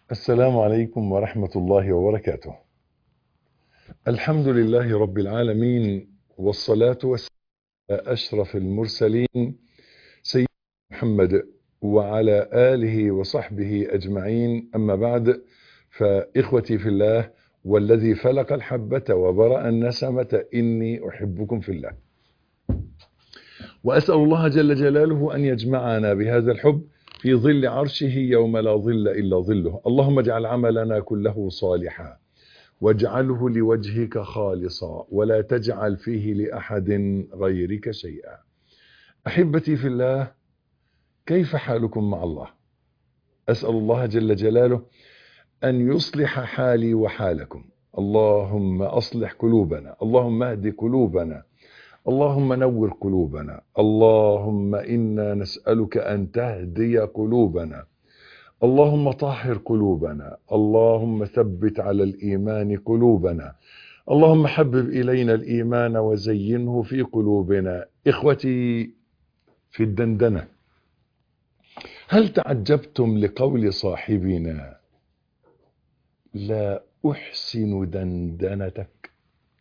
السلام عليكم ورحمة الله وبركاته. الحمد لله رب العالمين، والصلاة والسلام على أشرف المرسلين سيدنا محمد وعلى آله وصحبه أجمعين، أما بعد، فإخوتي في الله والذي فلق الحبة وبرأ النسمة إني أحبكم في الله، وأسأل الله جل جلاله أن يجمعنا بهذا الحب في ظل عرشه يوم لا ظل إلا ظله. اللهم اجعل عملنا كله صالحا واجعله لوجهك خالصا ولا تجعل فيه لأحد غيرك شيئا. أحبتي في الله، كيف حالكم مع الله؟ أسأل الله جل جلاله أن يصلح حالي وحالكم. اللهم أصلح قلوبنا، اللهم اهد قلوبنا، اللهم نور قلوبنا، اللهم إنا نسألك أن تهدي قلوبنا، اللهم طهر قلوبنا، اللهم ثبت على الإيمان قلوبنا، اللهم حبب إلينا الإيمان وزينه في قلوبنا. إخوتي في الدندنة، هل تعجبتم لقول صاحبنا لا أحسن دندنتك؟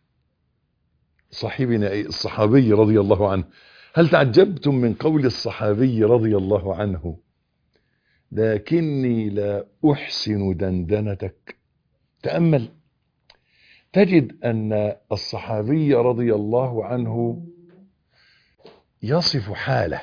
صاحبنا الصحابي رضي الله عنه، هل تعجبتم من قول الصحابي رضي الله عنه لكني لا أحسن دندنتك؟ تأمل، تجد أن الصحابي رضي الله عنه يصف حاله،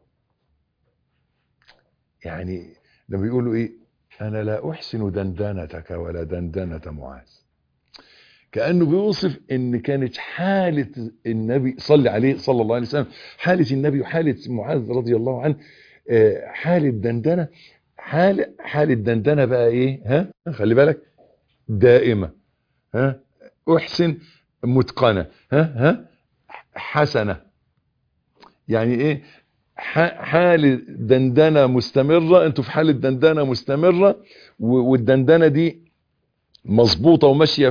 يعني لما يقولوا ايه، انا لا احسن دندنتك ولا دندنة معاذ، كأنه بيوصف ان كانت حالة النبي صلى عليه صلى الله عليه وسلم، حالة النبي وحالة معاذ رضي الله عنه، حالة دندنة، حالة دندنة بقى ايه، ها خلي بالك، دائمة، ها احسن متقنة، ها حسنة، يعني ايه، حالة دندنة مستمرة، انتوا في حالة دندنة مستمرة، والدندنة دي مظبوطة وماشية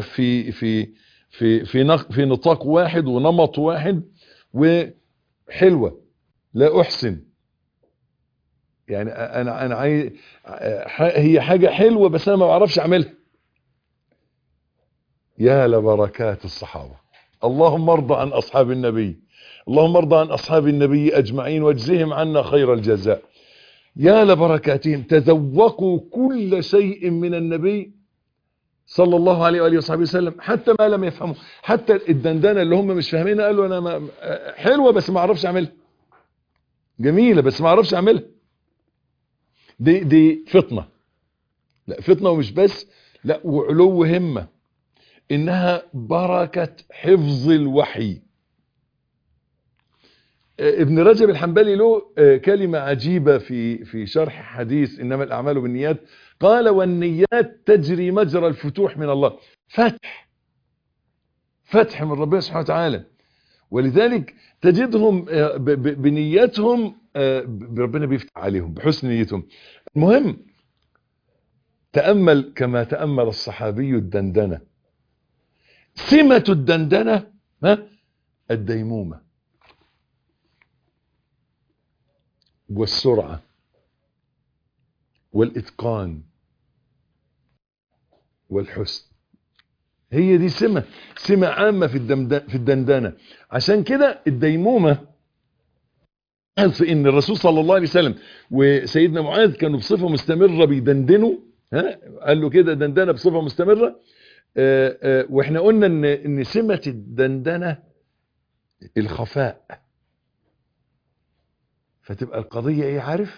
في نطاق واحد ونمط واحد وحلوة. لا احسن، يعني انا عايز، هي حاجة حلوة بس انا ما بعرفش اعملها. يا لبركات الصحابة، اللهم ارضى عن اصحاب النبي، اللهم ارضى عن اصحاب النبي اجمعين واجزهم عنا خير الجزاء. يا لبركاتهم، تذوقوا كل شيء من النبي صلى الله عليه وآله وصحبه وسلم، حتى ما لم يفهموا، حتى الدندنة اللي هم مش فاهمينها قالوا انا ما حلوة بس ما اعرفش اعملها، جميلة بس ما اعرفش اعملها. دي فطنة، لا فطنة ومش بس، لا وعلو همة، انها بركة حفظ الوحي. ابن رجب الحنبلي له كلمة عجيبة في شرح حديث إنما الأعمال بالنيات، قال والنيات تجري مجرى الفتوح من الله، فتح من ربنا سبحانه وتعالى، ولذلك تجدهم بنيتهم ربنا بيفتح عليهم بحسن نيتهم. المهم، تأمل كما تأمل الصحابي الدندنة، سمة الدندنة الديمومة والسرعة والإتقان والحسن، هي دي سمة عامة في الدندنة. عشان كده الديمومة في ان الرسول صلى الله عليه وسلم وسيدنا معاذ كانوا بصفة مستمرة بيدندنوا، قال له كده دندنة بصفة مستمرة. واحنا قلنا ان سمة الدندنة الخفاء، فتبقى القضية ايه، عارف،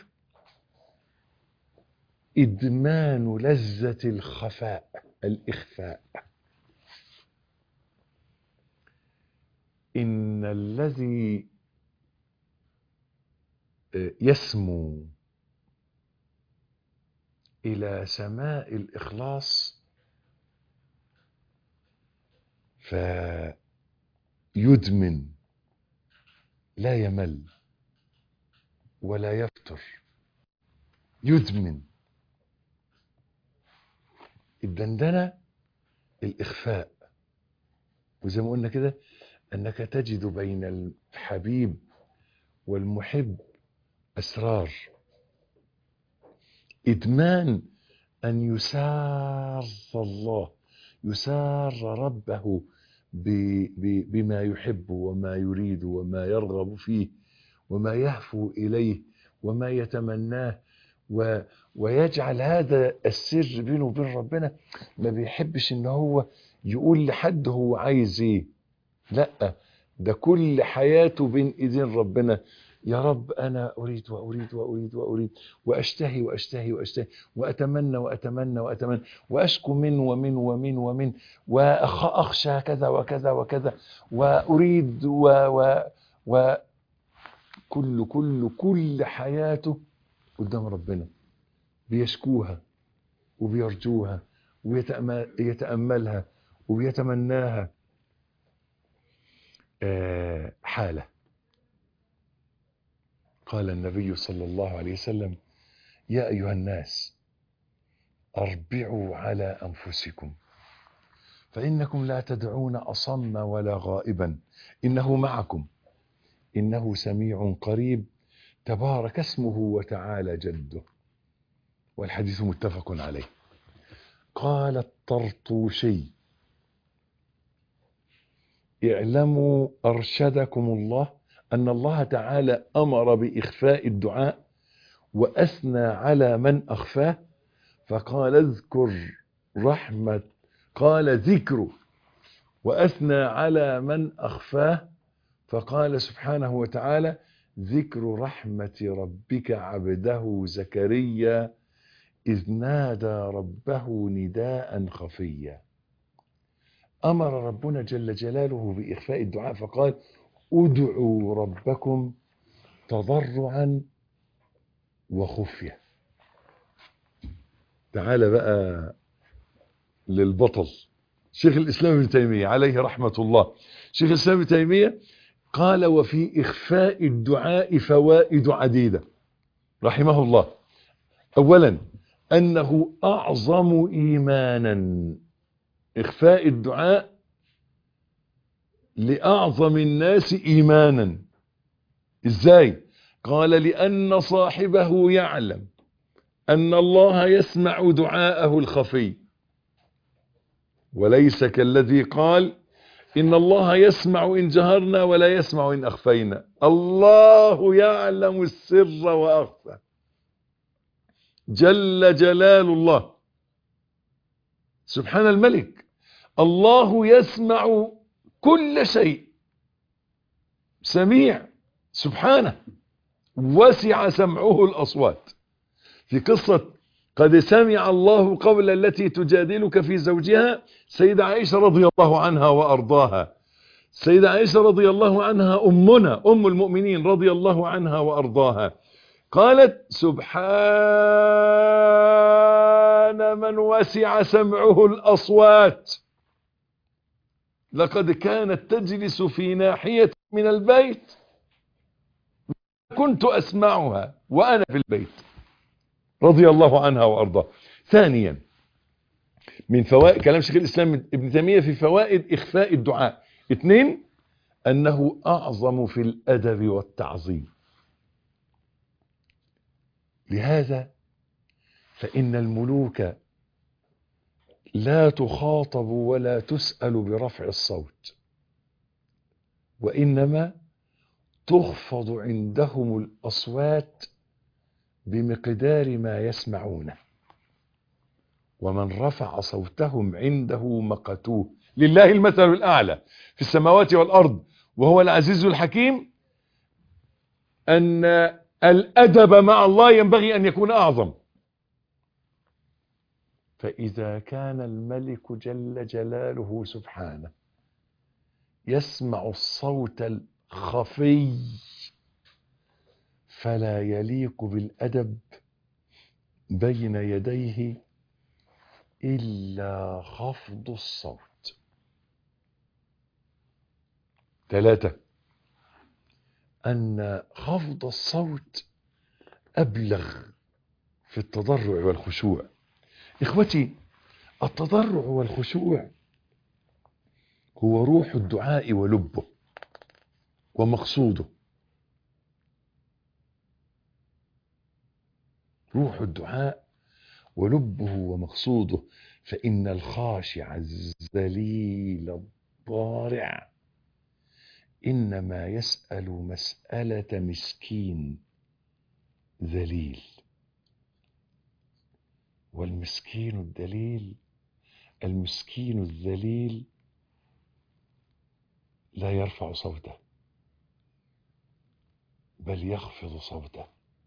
ادمان لذة الخفاء، الاخفاء. ان الذي يسمو الى سماء الاخلاص فيدمن، لا يمل ولا يفتر، يدمن. الدندنة الإخفاء، وزي ما قلنا كده أنك تجد بين الحبيب والمحب أسرار. إدمان أن يسار الله، يسار ربه بما يحب وما يريد وما يرغب فيه وما يهفو إليه وما يتمناه، ويجعل هذا السر بينه وبين ربنا. ما بيحبش ان هو يقول لحد هو عايز ايه، لا، ده كل حياته بين ايدين ربنا. يا رب انا اريد واريد واريد واريد، واشتهي واشتهي واشتهي، واتمنى واتمنى واتمنى، واشكو من ومن ومن ومن، واخشى كذا وكذا وكذا، واريد كل حياته قدام ربنا بيشكوها وبيرجوها ويتأملها وبيتمناها. حالة. قال النبي صلى الله عليه وسلم: يا أيها الناس أربعوا على أنفسكم، فإنكم لا تدعون أصم ولا غائبا، إنه معكم، إنه سميع قريب، تبارك اسمه وتعالى جده. والحديث متفق عليه. قال الطرطوشي: اعلموا أرشدكم الله أن الله تعالى أمر بإخفاء الدعاء وأثنى على من أخفاه، فقال ذكر وأثنى على من أخفاه، فقال سبحانه وتعالى: ذكر رحمة ربك عبده زكريا إذ نادى ربه نداء خفيا. أمر ربنا جل جلاله بإخفاء الدعاء فقال: ادعوا ربكم تضرعا وخفية. تعال بقى للبطل شيخ الإسلام ابن تيمية عليه رحمة الله. شيخ الإسلام ابن تيمية قال: وفي إخفاء الدعاء فوائد عديدة رحمه الله. أولا أنه أعظم إيمانا. إخفاء الدعاء لأعظم الناس إيمانا. إزاي؟ قال: لأن صاحبه يعلم أن الله يسمع دعاءه الخفي، وليس كالذي قال: إن الله يسمع إن جهرنا ولا يسمع إن أخفينا. الله يعلم السر وأخفى جل جلال الله سبحان الملك. الله يسمع كل شيء، سميع سبحانه، وسع سمعه الأصوات. في قصة قد سمع الله قول التي تجادلك في زوجها، سيدة عائشة رضي الله عنها وأرضاها. سيدة عائشة رضي الله عنها أمنا أم المؤمنين رضي الله عنها وأرضاها، قالت: سبحان من وسع سمعه الأصوات، لقد كانت تجلس في ناحية من البيت كنت أسمعها وأنا في البيت، رضي الله عنها وأرضاها. ثانيا من فوائد كلام شيخ الإسلام ابن تيمية في فوائد إخفاء الدعاء. 2 أنه أعظم في الأدب والتعظيم. لهذا فإن الملوك لا تخاطب ولا تسأل برفع الصوت، وإنما تخفض عندهم الأصوات بمقدار ما يسمعونه، ومن رفع صوتهم عنده مقتوه. لله المثل الأعلى في السماوات والأرض وهو العزيز الحكيم. أن الأدب مع الله ينبغي أن يكون أعظم. فإذا كان الملك جل جلاله سبحانه يسمع الصوت الخفي، فلا يليق بالأدب بين يديه إلا خفض الصوت. 3 أن خفض الصوت أبلغ في التضرع والخشوع. إخوتي، التضرع والخشوع هو روح الدعاء ولبه ومقصوده. روح الدعاء ولبه ومقصوده. فإن الخاشع الذليل الضارع إنما يسأل مسألة مسكين ذليل. والمسكين الذليل، المسكين الذليل لا يرفع صوته بل يخفض صوته.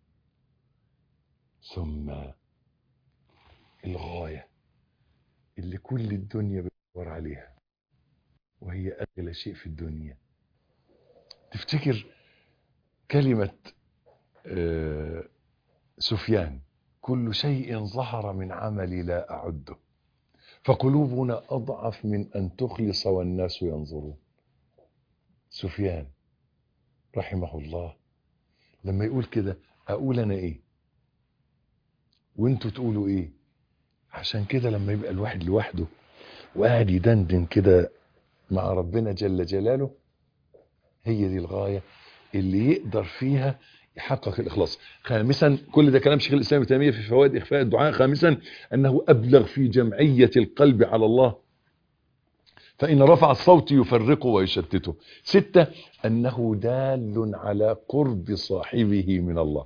ثم الغاية اللي كل الدنيا بتدور عليها وهي أغلى شيء في الدنيا. تفتكر كلمة سفيان: كل شيء ظهر من عملي لا أعده، فقلوبنا أضعف من أن تخلص والناس ينظرون. سفيان رحمه الله لما يقول كده أقول أنا إيه وانتوا تقولوا إيه؟ عشان كده لما يبقى الواحد لوحده وقاعد يدندن كده مع ربنا جل جلاله، هي دي الغاية اللي يقدر فيها يحقق الإخلاص. خامسا، كل ده كلام شيخ الإسلام ابن تيمية في فوائد إخفاء الدعاء. خامسا، أنه أبلغ في جمعية القلب على الله، فإن رفع الصوت يفرقه ويشتته. 6، أنه دال على قرب صاحبه من الله،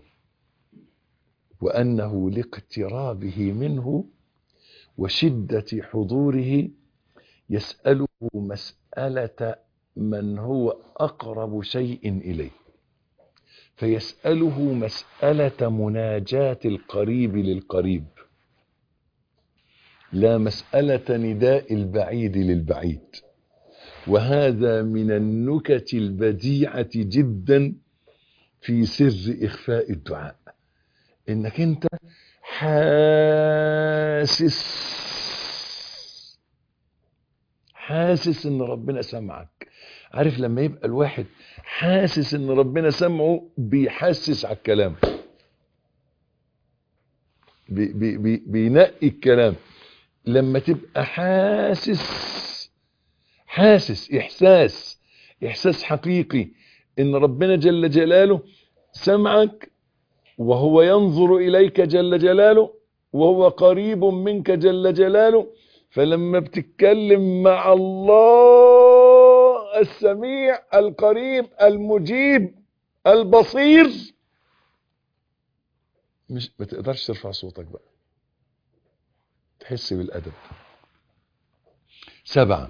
وأنه لاقترابه منه وشدة حضوره يسأله مسألة من هو أقرب شيء إليه، فيسأله مسألة مناجاة القريب للقريب، لا مسألة نداء البعيد للبعيد. وهذا من النكت البديعة جدا في سر إخفاء الدعاء، إنك أنت حاسس إن ربنا سمعك. عارف لما يبقى الواحد حاسس إن ربنا سمعه بيحسس على الكلام، بينقي الكلام. لما تبقى حاسس إحساس حقيقي إن ربنا جل جلاله سمعك، وهو ينظر إليك جل جلاله، وهو قريب منك جل جلاله. فلما بتتكلم مع الله السميع القريب المجيب البصير، مش ما تقدرش ترفع صوتك بقى، تحس بالأدب. 7،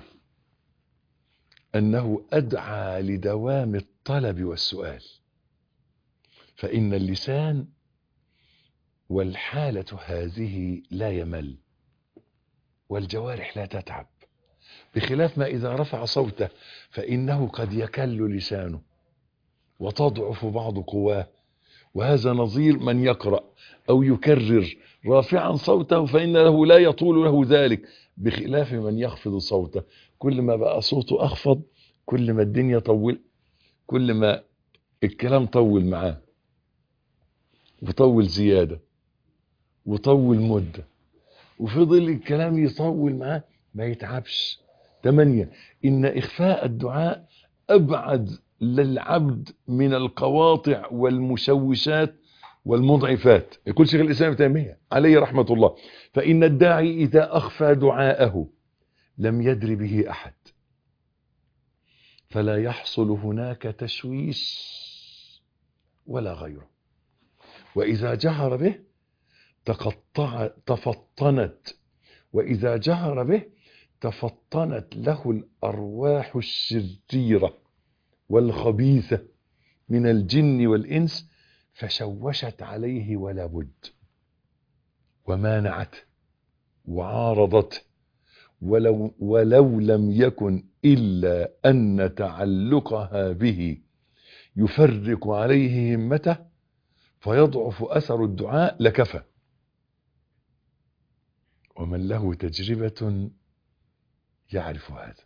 أنه أدعى لدوام الطلب والسؤال، فإن اللسان والحالة هذه لا يمل، والجوارح لا تتعب، بخلاف ما إذا رفع صوته فإنه قد يكل لسانه وتضعف بعض قواه. وهذا نظير من يقرأ أو يكرر رافعا صوته فإنه لا يطول له ذلك، بخلاف من يخفض صوته. كل ما بقى صوته أخفض كل ما الدنيا طول، كل ما الكلام طول معاه وطول زيادة وطول مدة، وفضل الكلام يطول معاه ما يتعبش. 8، إن إخفاء الدعاء أبعد للعبد من القواطع والمشوشات والمضعفات. يقول شيخ الإسلام ابن تيمية عليه رحمة الله: فإن الداعي إذا أخفى دعاءه لم يدر به أحد، فلا يحصل هناك تشويش ولا غيره. وإذا جهر به تفطنت له الأرواح الشريرة والخبيثة من الجن والإنس، فشوشت عليه ولا بد، ومانعته وعارضته، ولو لم يكن إلا أن تعلقها به يفرق عليه همته فيضعف أثر الدعاء لكفى. ومن له تجربة يعرف هذا،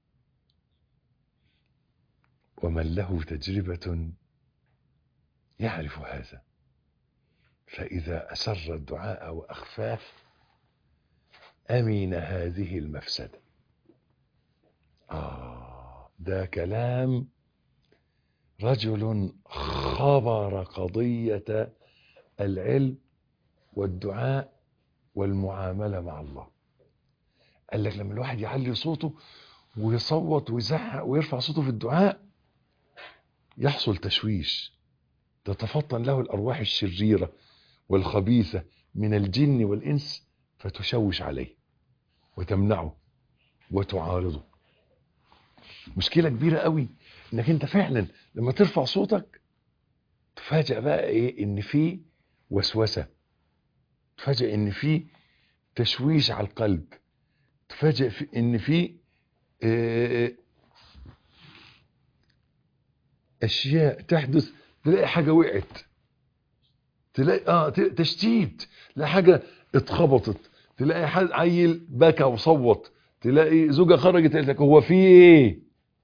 ومن له تجربة يعرف هذا. فإذا أسر الدعاء وأخفاه أمن هذه المفسدة. ده كلام رجل خبر قضية العلم والدعاء والمعاملة مع الله. قال لك لما الواحد يعلي صوته ويصوت ويزعق ويرفع صوته في الدعاء يحصل تشويش، تتفطن له الأرواح الشريرة والخبيثة من الجن والإنس فتشوش عليه وتمنعه وتعارضه. مشكلة كبيرة قوي انك انت فعلا لما ترفع صوتك تفاجأ بقى ايه؟ ان في وسوسة، تفاجأ ان في تشويش على القلب، تفاجأ ان في اشياء تحدث، تلاقي حاجة وقعت، تلاقي تشتيت، تلاقي حاجة اتخبطت، تلاقي حد عيل بكى وصوت، تلاقي زوجة خرجت قالت لك هو في ايه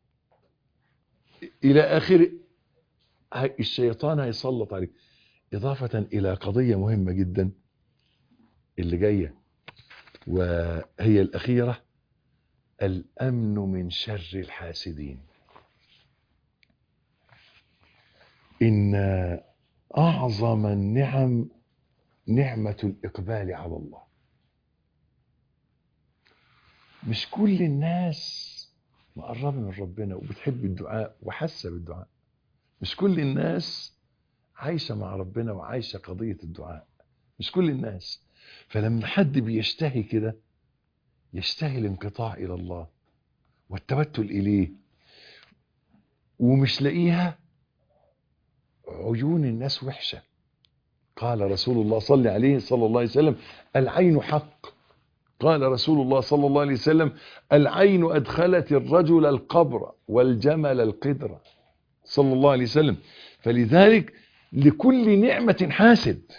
الى اخره. الشيطان هيسلط عليك. اضافة الى قضية مهمة جدا اللي جاية وهي الاخيرة، الامن من شر الحاسدين. ان اعظم النعم نعمة الاقبال على الله. مش كل الناس مقربة من ربنا وبتحب الدعاء وحاسة بالدعاء، مش كل الناس عايشة مع ربنا وعايشة قضية الدعاء، مش كل الناس. فلما حد بيشتهي كده، يشتهي الانقطاع إلى الله والتوتل إليه ومش لاقيها، عيون الناس وحشة. قال رسول الله صلى الله عليه وسلم العين حق. قال رسول الله صلى الله عليه وسلم العين أدخلت الرجل القبر والجمل القدر، صلى الله عليه وسلم. فلذلك لكل نعمة حاسد،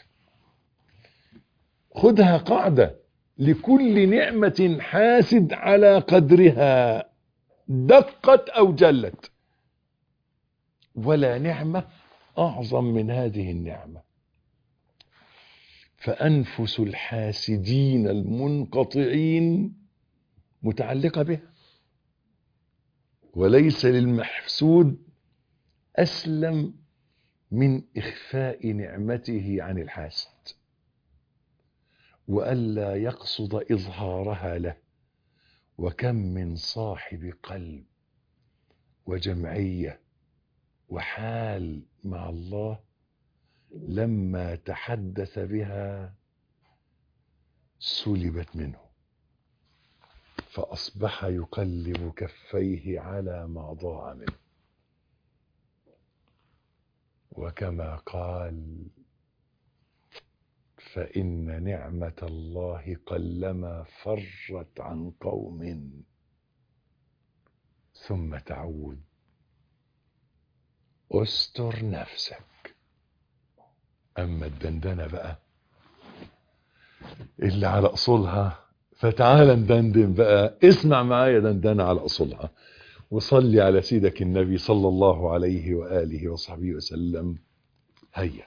خذها قاعدة، لكل نعمة حاسد على قدرها دقت أو جلت، ولا نعمة أعظم من هذه النعمة. فأنفس الحاسدين المنقطعين متعلقة بها، وليس للمحسود أسلم من إخفاء نعمته عن الحاسد وألا يقصد إظهارها له. وكم من صاحب قلب وجمعية وحال مع الله لما تحدث بها سلبت منه، فأصبح يقلب كفيه على ما ضاع منه. وكما قال فإن نعمة الله قلما فرت عن قوم ثم تعود. استر نفسك. أما الدندنة بقى اللي على أصولها، فتعال ندندن بقى. اسمع معايا دندنة على أصولها، وصلي على سيدك النبي صلى الله عليه وآله وصحبه وسلم. هيا.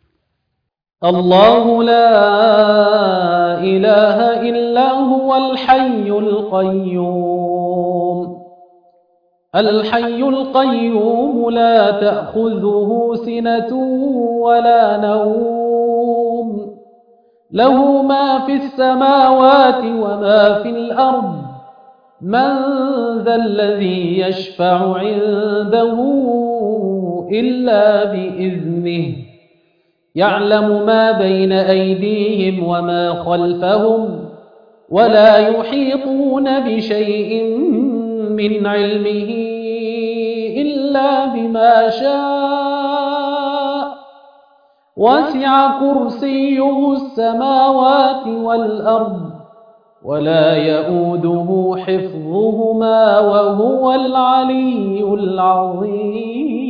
الله لا إله إلا هو الحي القيوم. الحي القيوم لا تأخذه سنة ولا نوم، له ما في السماوات وما في الأرض. من ذا الذي يشفع عنده إلا بإذنه، يعلم ما بين أيديهم وما خلفهم، ولا يحيطون بشيء من علمه إلا بما شاء. وسع كرسيه السماوات والأرض، ولا يؤوده حفظهما وهو العلي العظيم.